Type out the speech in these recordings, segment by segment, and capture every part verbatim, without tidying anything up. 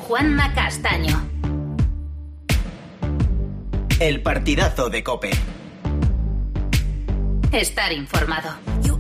Juanma Castaño. El partidazo de COPE. Estar informado.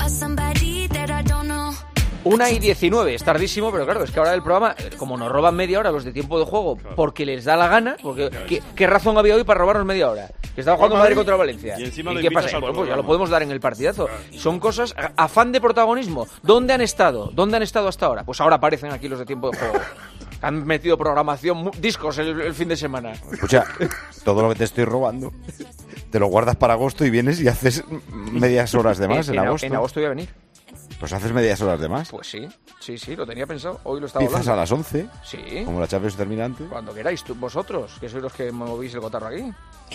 Una y diecinueve, es tardísimo, pero claro, es que ahora el programa, como nos roban media hora los de tiempo de juego, porque les da la gana, porque ¿qué, qué razón había hoy para robarnos media hora? Que estaba jugando Madrid contra Valencia. Y encima ¿Y lo qué invitas pasa? al Bueno, pues ya programa. lo podemos dar en el partidazo. Son cosas, afán de protagonismo. ¿Dónde han estado? ¿Dónde han estado hasta ahora? Pues ahora aparecen aquí los de tiempo de juego. Han metido programación, mu- discos el, el fin de semana. Escucha, todo lo que te estoy robando, te lo guardas para agosto y vienes y haces medias horas de más en, en, agosto. En agosto voy a venir. Pues haces medias horas de más. Pues sí, sí, sí, lo tenía pensado. Hoy lo estaba Quizás hablando. a las once, Sí, como la Champions termina antes. cuando queráis, tú, vosotros, que sois los que movís el cotarro aquí.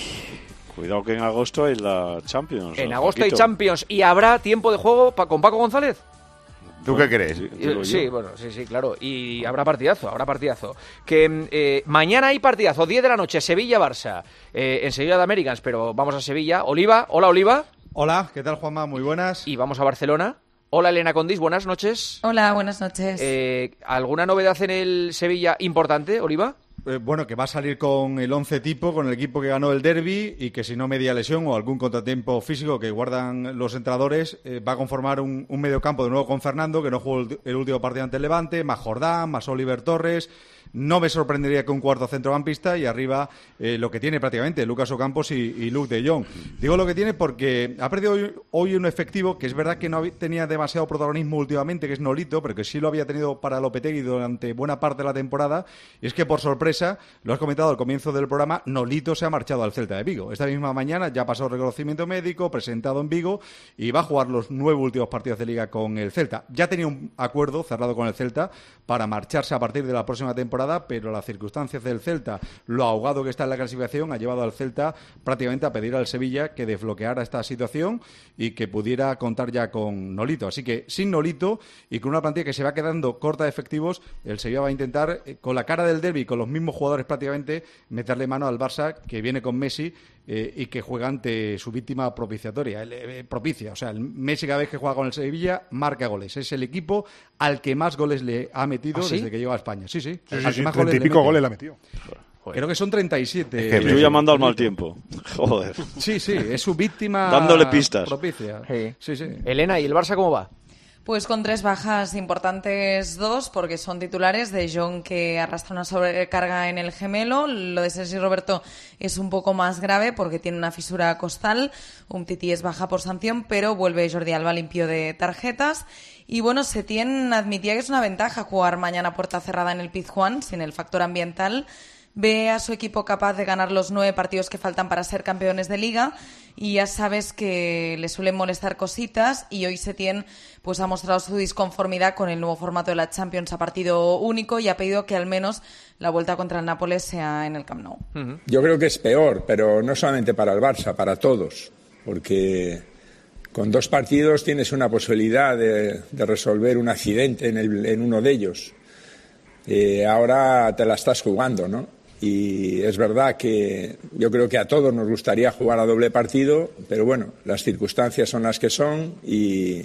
Cuidado que en agosto hay la Champions. En ¿no, agosto hay Paquito? Champions y habrá tiempo de juego pa- con Paco González. ¿Tú qué crees? Sí, Eh, digo Sí, yo. bueno, sí, sí, claro. Y habrá partidazo, habrá partidazo. Que eh, mañana hay partidazo, diez de la noche, Sevilla-Barça. Eh, en Sevilla de Americans, pero vamos a Sevilla. Oliva, hola Oliva. Hola, ¿qué tal, Juanma? Muy buenas. Y vamos a Barcelona. Hola Elena Condis, buenas noches. Hola, buenas noches. Eh, ¿Alguna novedad en el Sevilla importante, Oliva? Eh, bueno, que va a salir con el once tipo, con el equipo que ganó el derbi y que si no media lesión o algún contratiempo físico que guardan los entrenadores, eh, va a conformar un, un mediocampo de nuevo con Fernando, que no jugó el, el último partido ante el Levante, más Jordán, más Oliver Torres. No me sorprendería que un cuarto centrocampista y arriba eh, lo que tiene prácticamente Lucas Ocampos y, y Luke de Jong. Digo lo que tiene porque ha perdido hoy, hoy un efectivo que es verdad que no había- tenía demasiado protagonismo últimamente, que es Nolito, pero que sí lo había tenido para Lopetegui durante buena parte de la temporada. Y es que por sorpresa, lo has comentado al comienzo del programa, Nolito se ha marchado al Celta de Vigo. Esta misma mañana ya pasó reconocimiento médico, presentado en Vigo y va a jugar los nueve últimos partidos de Liga con el Celta. Ya tenía un acuerdo cerrado con el Celta para marcharse a partir de la próxima temporada, pero las circunstancias del Celta, lo ahogado que está en la clasificación, ha llevado al Celta prácticamente a pedir al Sevilla que desbloqueara esta situación y que pudiera contar ya con Nolito. Así que sin Nolito y con una plantilla que se va quedando corta de efectivos, el Sevilla va a intentar, eh, con la cara del derbi, con los mismos jugadores prácticamente, meterle mano al Barça, que viene con Messi eh, y que juega ante su víctima propiciatoria, el, eh, propicia. O sea, el Messi cada vez que juega con el Sevilla marca goles. Es el equipo al que más goles le ha metido ¿Ah, sí? desde que llegó a España. Sí, sí. Sí, al sí, que sí, más treinta y le pico mete. goles la metió. Creo que son treinta y siete. Es que Yo llamando al mal tiempo. Joder. Sí, sí, es su víctima Dándole pistas. propicia. Sí. Sí, sí. Elena, ¿y el Barça cómo va? Pues con tres bajas importantes, dos, porque son titulares. De Jong, que arrastra una sobrecarga en el gemelo. Lo de Sergi Roberto es un poco más grave porque tiene una fisura costal. Umtiti es baja por sanción, pero vuelve Jordi Alba limpio de tarjetas. Y bueno, Setién admitía que es una ventaja jugar mañana puerta cerrada en el Pizjuán, sin el factor ambiental. Ve a su equipo capaz de ganar los nueve partidos que faltan para ser campeones de Liga y ya sabes que le suelen molestar cositas y hoy Setién pues ha mostrado su disconformidad con el nuevo formato de la Champions a partido único y ha pedido que al menos la vuelta contra el Nápoles sea en el Camp Nou. Yo creo que es peor, pero no solamente para el Barça, para todos, porque con dos partidos tienes una posibilidad de, de resolver un accidente en, el, en uno de ellos. Eh, ahora te la estás jugando, ¿no? Y es verdad que yo creo que a todos nos gustaría jugar a doble partido, pero bueno, las circunstancias son las que son y,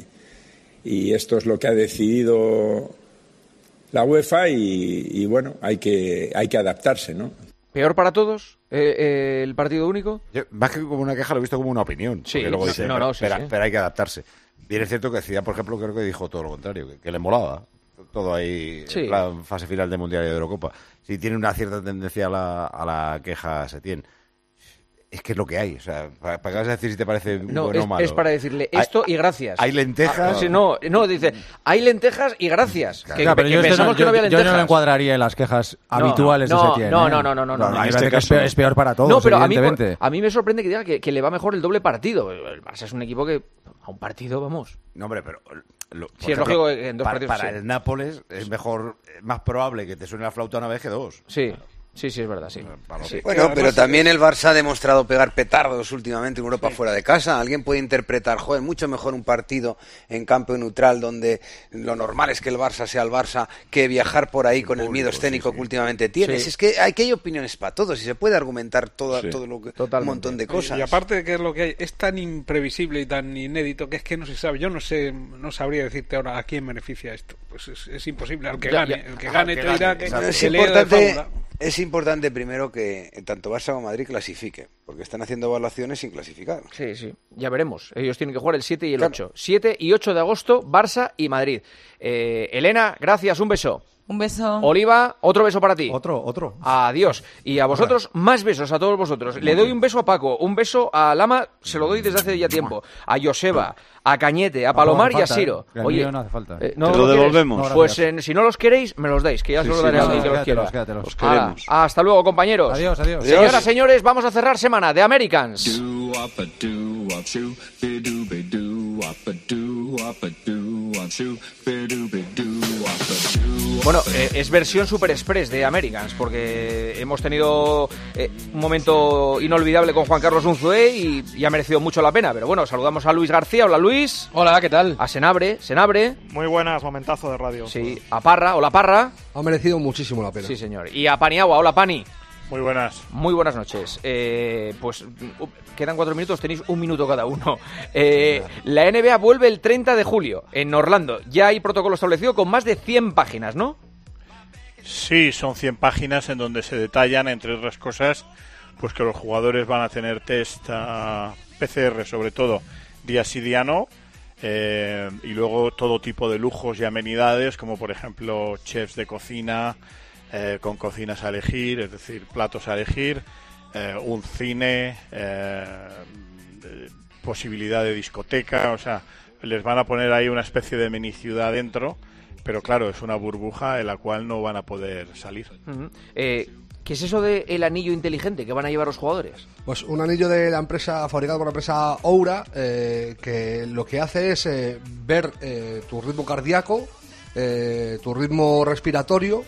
y esto es lo que ha decidido la UEFA y, y bueno, hay que, hay que adaptarse, ¿no? ¿Peor para todos eh, eh, el partido único? Yo, más que como una queja, lo he visto como una opinión. Sí, porque luego sí, dice, no, no, sí, pero, sí. pero hay que adaptarse. Bien es cierto que Zidane, por ejemplo, creo que dijo todo lo contrario, que, que le molaba todo ahí, Sí. en la fase final de Mundial y de Eurocopa. Sí tiene una cierta tendencia a la, a la queja Setién. Es que es lo que hay. O sea, ¿para, para qué vas a decir si te parece No, bueno es, o malo? es para decirle Hay- esto y gracias. Hay lentejas. Ah, sí, no, no, dice, hay lentejas y gracias. Que, Ya, pero que yo, este pensamos no, que no yo- había yo lentejas. no lo encuadraría en las quejas habituales no, de Setién. no, ¿eh? no, no, no, no, no, A mí me en parece este que es caso peor, no. es peor para todos, No, pero a mí, evidentemente. a mí me sorprende que diga que, que le va mejor el doble partido. El Barça es un equipo que a un partido vamos. No, hombre, pero... Lo, por Sí, es lógico que en dos para, partidos, para sí. el Nápoles es mejor, es más probable que te suene la flauta una vez que dos. Sí. Sí, sí, es verdad, sí. sí. Bueno, pero también el Barça ha demostrado pegar petardos últimamente en Europa sí. fuera de casa. Alguien puede interpretar, joder, mucho mejor un partido en campo neutral donde lo normal es que el Barça sea el Barça que viajar por ahí con el miedo escénico sí, sí. que últimamente tienes. Sí. Es que hay que hay opiniones para todos y se puede argumentar todo, sí. todo lo que, un montón de cosas. Y, y aparte de que es lo que hay, es tan imprevisible y tan inédito que es que no se sabe. Yo no sé, no sabría decirte ahora a quién beneficia esto. Pues es, es imposible. Al que ya, gane, ya. el que gane te dirá que, que es importante. Es importante primero que tanto Barça como Madrid clasifique, porque están haciendo evaluaciones sin clasificar. Sí, sí, ya veremos. Ellos tienen que jugar el siete y el claro. ocho. siete y ocho de agosto, Barça y Madrid. Eh, Elena, gracias, un beso. Un beso. Oliva, otro beso para ti. Otro, otro. Adiós. Y a vosotros, más besos a todos vosotros. Le doy un beso a Paco, un beso a Lama, se lo doy desde hace ya tiempo. A Joseba, a Cañete, a Palomar no, no y a Siro. Eh. Oye, no hace falta. Eh, ¿no ¿Te lo, lo devolvemos? No, pues eh, si no los queréis, me los dais, que ya sí, se los daré sí, a alguien que los quiera. Quédatelos. Los queremos. Ah, hasta luego, compañeros. Adiós, adiós. Señoras, adiós. Señores, vamos a cerrar semana de Americans. Bueno, eh, es versión Super Express de Americans, porque hemos tenido eh, un momento inolvidable con Juan Carlos Unzué y, y ha merecido mucho la pena. Pero bueno, saludamos a Luis García. Hola, Luis. Hola, ¿qué tal? A Senabre, Senabre. Muy buenas, momentazo de radio. Sí, a Parra. Hola, Parra. Ha merecido muchísimo la pena. Sí, señor. Y a Paniagua. Hola, Pani. Muy buenas. Muy buenas noches. Eh, pues uh, quedan cuatro minutos, tenéis un minuto cada uno. Eh, la N B A vuelve el treinta de julio en Orlando. Ya hay protocolo establecido con más de cien páginas, ¿no? Sí, son cien páginas en donde se detallan, entre otras cosas, pues que los jugadores van a tener test uh, P C R, sobre todo, día sí, día no. Eh, y luego todo tipo de lujos y amenidades, como por ejemplo chefs de cocina, eh, con cocinas a elegir, es decir, platos a elegir, eh, un cine, eh, de, posibilidad de discoteca, o sea, les van a poner ahí una especie de mini ciudad dentro, pero claro, es una burbuja en la cual no van a poder salir. Uh-huh. eh, ¿Qué es eso del anillo inteligente que van a llevar los jugadores? Pues un anillo de la empresa, fabricado por la empresa Oura, eh, que lo que hace es eh, ver eh, tu ritmo cardíaco, eh, tu ritmo respiratorio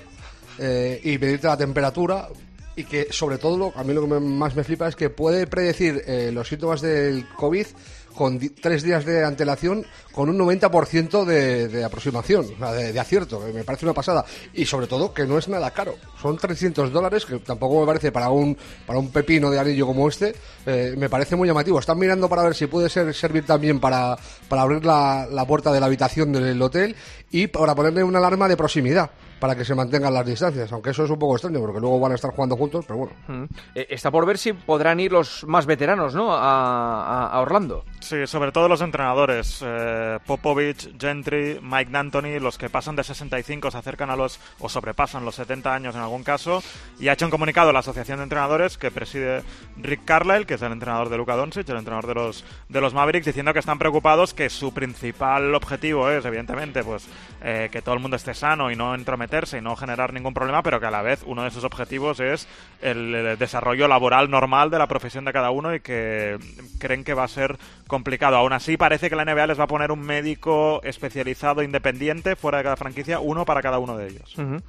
eh, y medirte la temperatura. Y que sobre todo, lo, a mí lo que me, más me flipa es que puede predecir eh, los síntomas del COVID con di- tres días de antelación, con un noventa por ciento de, de aproximación, o sea, de, de acierto, que me parece una pasada. Y sobre todo que no es nada caro, son trescientos dólares, que tampoco me parece para un para un pepino de anillo como este, eh, me parece muy llamativo. Están mirando para ver si puede ser servir también para, para abrir la, la puerta de la habitación del hotel y para ponerle una alarma de proximidad, para que se mantengan las distancias, aunque eso es un poco extraño, porque luego van a estar jugando juntos, pero bueno. Mm. Eh, está por ver si podrán ir los más veteranos, ¿no?, a, a, a Orlando. Sí, sobre todo los entrenadores, eh, Popovich, Gentry, Mike D'Antoni, los que pasan de sesenta y cinco, se acercan a los, o sobrepasan los setenta años en algún caso, y ha hecho un comunicado la Asociación de Entrenadores que preside Rick Carlisle, que es el entrenador de Luka Doncic, el entrenador de los, de los Mavericks, diciendo que están preocupados, que su principal objetivo es, evidentemente, pues eh, que todo el mundo esté sano y no entrometerse y no generar ningún problema, pero que a la vez uno de sus objetivos es el, el desarrollo laboral normal de la profesión de cada uno, y que creen que va a ser complicado. Aún así, parece que la N B A les va a poner un médico especializado independiente fuera de cada franquicia, uno para cada uno de ellos. Uh-huh.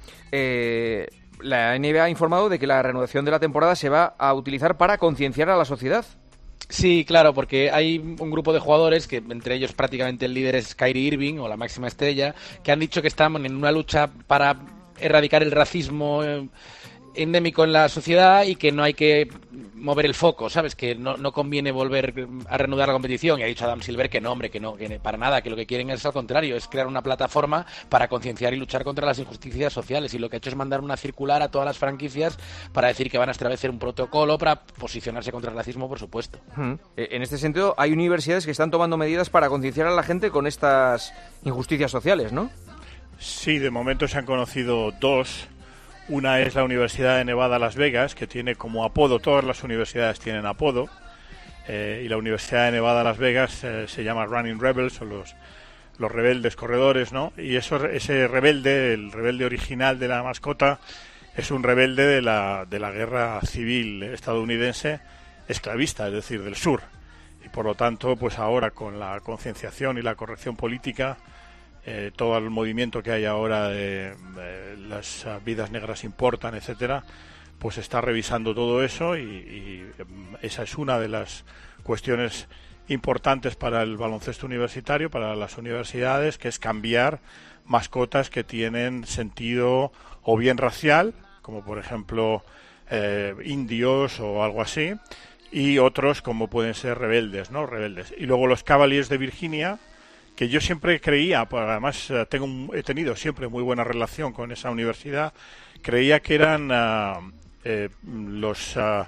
eh, la N B A ha informado de que la reanudación de la temporada se va a utilizar para concienciar a la sociedad. Sí, claro, porque hay un grupo de jugadores, que entre ellos prácticamente el líder es Kyrie Irving, o la máxima estrella, que han dicho que están en una lucha para erradicar el racismo eh, endémico en la sociedad, y que no hay que mover el foco, ¿sabes? Que no, no conviene volver a reanudar la competición. Y ha dicho Adam Silver que no, hombre, que no, que para nada, que lo que quieren es al contrario, es crear una plataforma para concienciar y luchar contra las injusticias sociales. Y lo que ha hecho es mandar una circular a todas las franquicias para decir que van a establecer un protocolo para posicionarse contra el racismo, por supuesto. Uh-huh. En este sentido, hay universidades que están tomando medidas para concienciar a la gente con estas injusticias sociales, ¿no? Sí, de momento se han conocido dos. Una es la Universidad de Nevada, Las Vegas, que tiene como apodo, todas las universidades tienen apodo, eh, y la Universidad de Nevada, Las Vegas eh, se llama Running Rebels, o los, los rebeldes corredores, ¿no? Y eso, ese rebelde, el rebelde original de la mascota, es un rebelde de la, de la guerra civil estadounidense esclavista, es decir, del sur. Y por lo tanto, pues ahora con la concienciación y la corrección política, Eh, todo el movimiento que hay ahora de, de las uh, vidas negras importan, etcétera, pues está revisando todo eso y, y esa es una de las cuestiones importantes para el baloncesto universitario, para las universidades, que es cambiar mascotas que tienen sentido o bien racial, como por ejemplo eh, indios o algo así, y otros como pueden ser rebeldes, ¿no? Rebeldes. Y luego los Cavaliers de Virginia, que yo siempre creía, pues además tengo un, he tenido siempre muy buena relación con esa universidad, creía que eran uh, eh, los uh,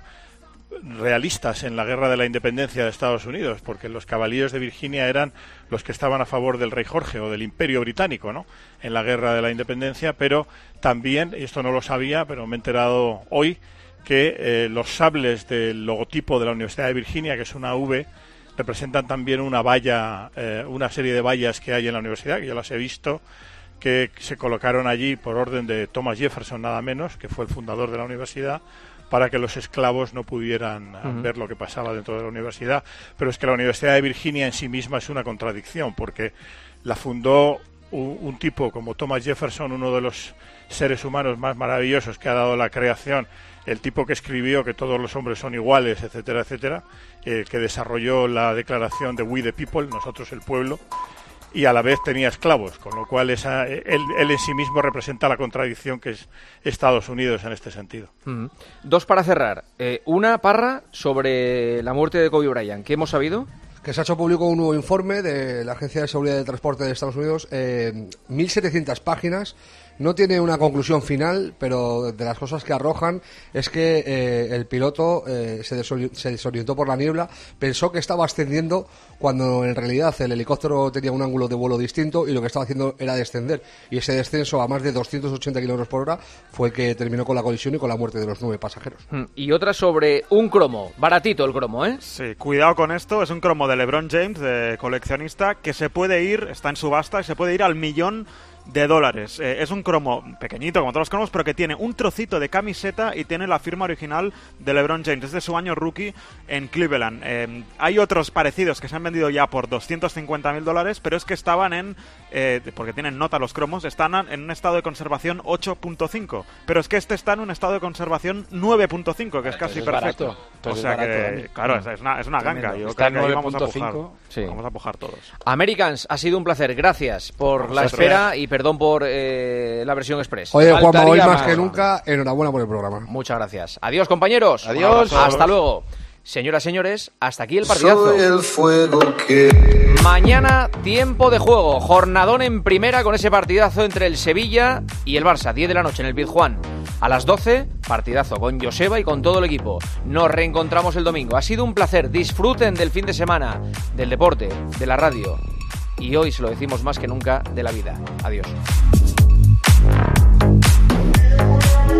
realistas en la guerra de la independencia de Estados Unidos, porque los Cavaliers de Virginia eran los que estaban a favor del rey Jorge o del Imperio Británico, ¿no? En la guerra de la independencia, pero también, y esto no lo sabía, pero me he enterado hoy, que eh, los sables del logotipo de la Universidad de Virginia, que es una V, representan también una valla, eh, una serie de vallas que hay en la universidad, que yo las he visto, que se colocaron allí por orden de Thomas Jefferson, nada menos, que fue el fundador de la universidad, para que los esclavos no pudieran uh-huh. ver lo que pasaba dentro de la universidad. Pero es que la Universidad de Virginia en sí misma es una contradicción, porque la fundó un, un tipo como Thomas Jefferson, uno de los seres humanos más maravillosos que ha dado la creación, el tipo que escribió que todos los hombres son iguales, etcétera, etcétera, eh, que desarrolló la declaración de We the People, nosotros el pueblo, y a la vez tenía esclavos, con lo cual esa, él, él en sí mismo representa la contradicción que es Estados Unidos en este sentido. Mm. Dos para cerrar. Eh, una, Parra, sobre la muerte de Kobe Bryant. ¿Qué hemos sabido? Que se ha hecho público un nuevo informe de la Agencia de Seguridad de Transporte de Estados Unidos, eh, mil setecientas páginas. No tiene una conclusión final, pero de las cosas que arrojan es que eh, el piloto eh, se, desori- se desorientó por la niebla, pensó que estaba ascendiendo cuando en realidad el helicóptero tenía un ángulo de vuelo distinto y lo que estaba haciendo era descender. Y ese descenso a más de doscientos ochenta kilómetros por hora fue el que terminó con la colisión y con la muerte de los nueve pasajeros. Y otra sobre un cromo, baratito el cromo, ¿eh? Sí, cuidado con esto, es un cromo de LeBron James, de coleccionista, que se puede ir, está en subasta, y se puede ir al millón de dólares. Eh, es un cromo pequeñito como todos los cromos, pero que tiene un trocito de camiseta y tiene la firma original de LeBron James. Es de su año rookie en Cleveland. Eh, hay otros parecidos que se han vendido ya por doscientos cincuenta mil dólares, pero es que estaban en, eh, porque tienen nota los cromos, están en un estado de conservación ocho punto cinco, pero es que este está en un estado de conservación nueve punto cinco, que es casi es perfecto. Barato. O sea barato, que, Dani. claro, es una, es una ganga. Yo está creo que ahí vamos a nueve punto pujar. cinco. Sí. Vamos a pujar todos. Americans, ha sido un placer. Gracias por la Vosotros. espera y perdón por eh, la versión express. Oye, Juanma, hoy Faltaría más que nunca, enhorabuena por el programa. Muchas gracias. Adiós, compañeros. Adiós. Hasta luego. Señoras, señores, hasta aquí el partidazo. Soy el fuego que... Mañana, tiempo de juego. Jornadón en primera con ese partidazo entre el Sevilla y el Barça. diez de la noche en el Pizjuán. A las doce, partidazo con Joseba y con todo el equipo. Nos reencontramos el domingo. Ha sido un placer. Disfruten del fin de semana, del deporte, de la radio. Y hoy se lo decimos más que nunca, de la vida. Adiós.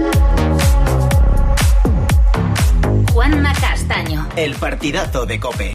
Juanma Castaño. El partidazo de COPE.